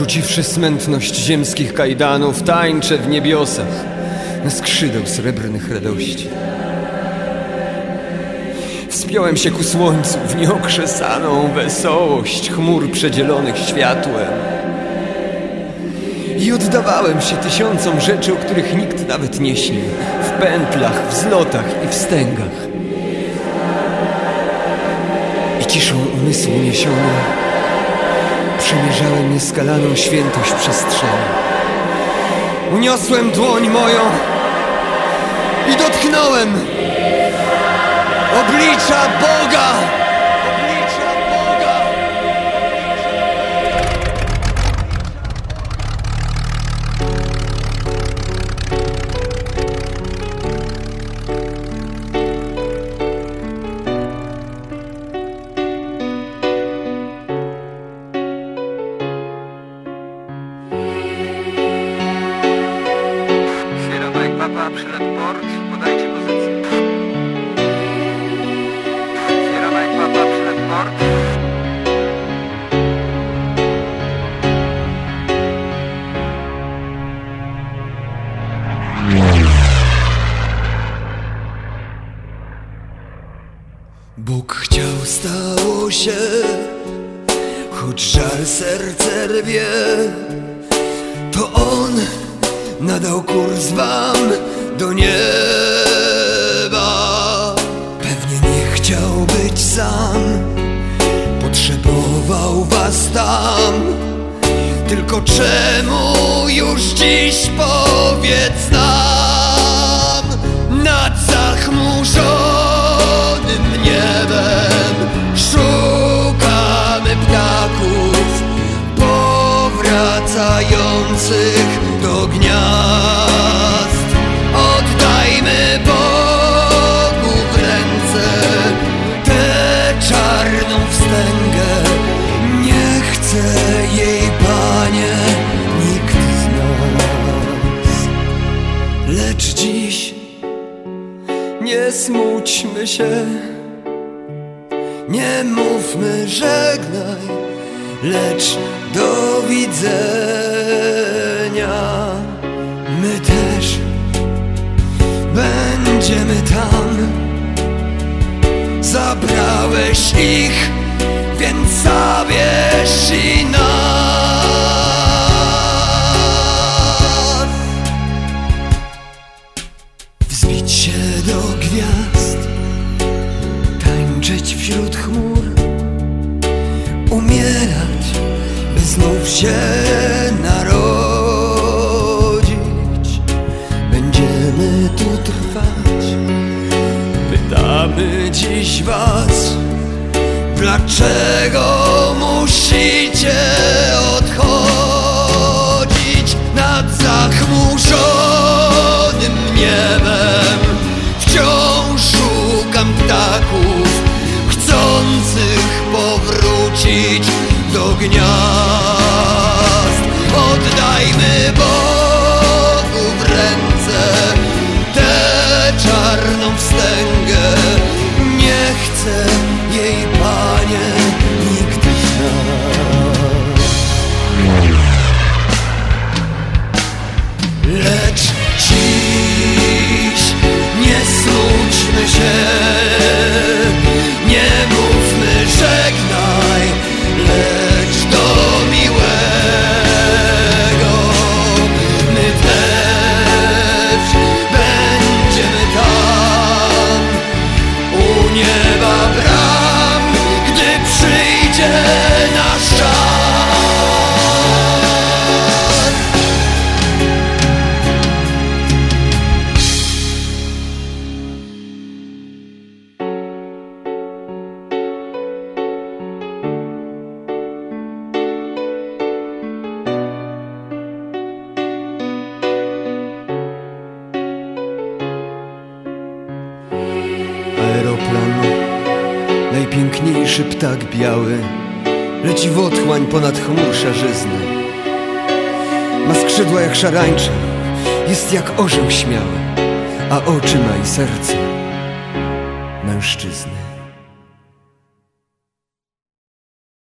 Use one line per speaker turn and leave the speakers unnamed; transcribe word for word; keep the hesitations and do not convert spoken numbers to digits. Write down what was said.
Porzuciwszy smętność ziemskich kajdanów, tańczę w niebiosach na skrzydeł srebrnych radości. Wspiąłem się ku słońcu w nieokrzesaną wesołość chmur przedzielonych światłem i oddawałem się tysiącom rzeczy, o których nikt nawet nie śnił, w pętlach, wzlotach i wstęgach. I ciszą umysłu niesiony przemierzałem nieskalaną świętość przestrzeni. Uniosłem dłoń moją i dotknąłem oblicza Boga! Oblicza Boga!
Sierra Mike Papa, przylet port, podajcie pozycję. Sierra Mike Papa, przylet port.
Bóg chciał, stało się, choć żal serce rwie, to On nadał kurs wam do nieba. Pewnie nie chciał być sam, potrzebował was tam. Tylko czemu już dziś powiedz nam? Nad zachmurzonym niebem szukamy ptaków powracających do gniazd. Oddajmy Bogu w ręce tę czarną wstęgę. Nie chce jej, Panie, nikt z nas. Lecz dziś nie smućmy się, nie mówmy żegnaj, lecz do widzenia. My też będziemy tam. Zabrałeś ich, więc zabierz i nas. Wzbić się do gwiazd, tańczyć wśród chmur, umierać, by znów się narodzić. Będziemy tu trwać. Pytamy dziś was, dlaczego musicie odchodzić? Nad zachmurzonym niebem wciąż szukam ptaków chcących powrócić do gniazd. Oddajmy Bogu w ręce tę czarną wstęgę. Nie chce jej, Panie, nikt z nas. Lecz dziś nie smućmy się, nie mówmy żegnaj, lecz do miłego. My też będziemy tam, u nieba bram, gdy przyjdzie nasz czas. Aeroplan, najpiękniejszy ptak biały, leci w otchłań ponad chmur szarzyzny. Ma skrzydła jak szarańcze, jest jak orzeł śmiały, a oczy ma i serce mężczyzny.